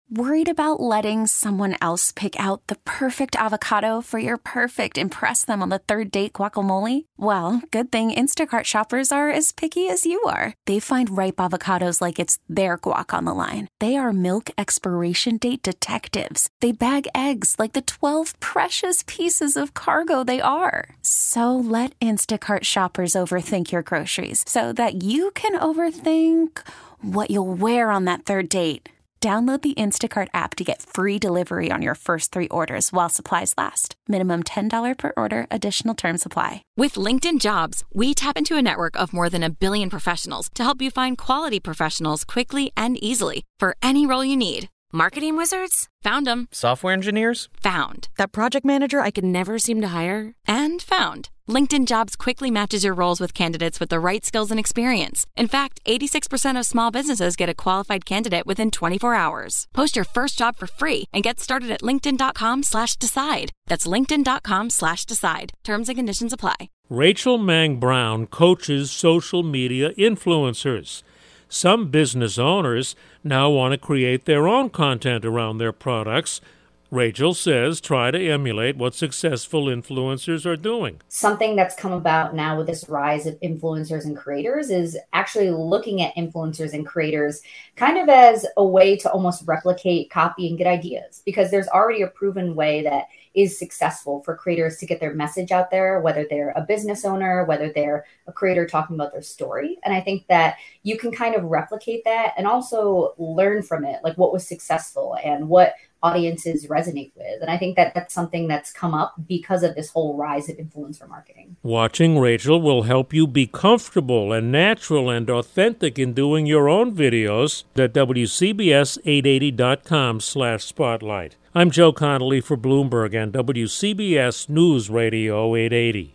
Worried about letting someone else pick out the perfect avocado for your perfect impress them on the third date guacamole? Well, good thing Instacart shoppers are as picky as you are. They find ripe avocados like it's their guac on the line. They are milk expiration date detectives. They bag eggs like the 12 precious pieces of cargo they are. So let Instacart shoppers overthink your groceries so that you can overthink what you'll wear on that third date. Download the Instacart app to get free delivery on your first 3 orders while supplies last. Minimum $10 per order. Additional terms apply. With LinkedIn Jobs, we tap into a network of more than 1 billion professionals to help you find quality professionals quickly and easily for any role you need. Marketing wizards? Found them. Software engineers? Found. That project manager I could never seem to hire? And found. LinkedIn Jobs quickly matches your roles with candidates with the right skills and experience. In fact, 86% of small businesses get a qualified candidate within 24 hours. Post your first job for free and get started at linkedin.com/decide. That's linkedin.com/decide. Terms and conditions apply. Rachel Mang Brown coaches social media influencers. Some business owners now want to create their own content around their products. Rachel says try to emulate what successful influencers are doing. Something that's come about now with this rise of influencers and creators is actually looking at influencers and creators kind of as a way to almost replicate, copy, and get ideas, because there's already a proven way that is successful for creators to get their message out there, whether they're a business owner, whether they're a creator talking about their story. And I think that you can kind of replicate that and also learn from it, like what was successful and what audiences resonate with. And I think that that's something that's come up because of this whole rise of influencer marketing. Watching Rachel will help you be comfortable and natural and authentic in doing your own videos at WCBS880.com/spotlight. I'm Joe Connolly for Bloomberg and WCBS News Radio 880.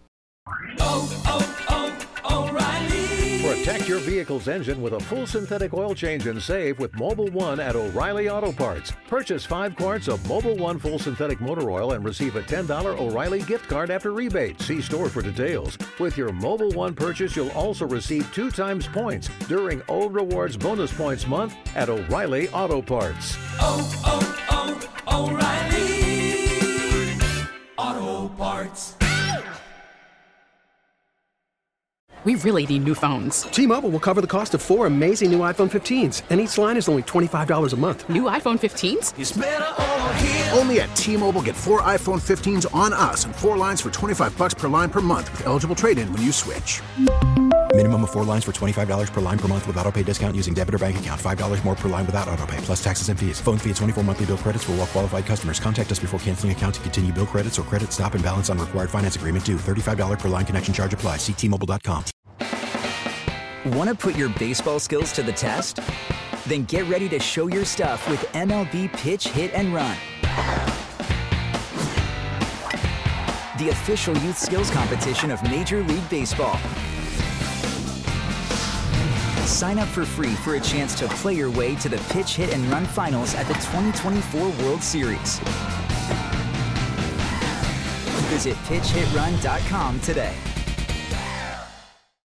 Protect your vehicle's engine with a full synthetic oil change and save with Mobil 1 at O'Reilly Auto Parts. Purchase 5 quarts of Mobil 1 full synthetic motor oil and receive a $10 O'Reilly gift card after rebate. See store for details. With your Mobil 1 purchase, you'll also receive 2 times points during O Rewards Bonus Points Month at O'Reilly Auto Parts. O'Reilly Auto Parts. We really need new phones. T-Mobile will cover the cost of 4 amazing new iPhone 15s, and each line is only $25 a month. New iPhone 15s? It's better over here. Only at T-Mobile, get 4 iPhone 15s on us and 4 lines for $25 per line per month with eligible trade-in when you switch. Minimum of 4 lines for $25 per line per month with autopay discount using debit or bank account. $5 more per line without autopay, plus taxes and fees. Phone fee at 24 monthly bill credits for well-qualified customers. Contact us before canceling account to continue bill credits or credit stop and balance on required finance agreement due. $35 per line connection charge applies. See T-Mobile.com. Want to put your baseball skills to the test? Then get ready to show your stuff with MLB Pitch, Hit, and Run. The official youth skills competition of Major League Baseball. Sign up for free for a chance to play your way to the Pitch, Hit, and Run finals at the 2024 World Series. Visit PitchHitRun.com today.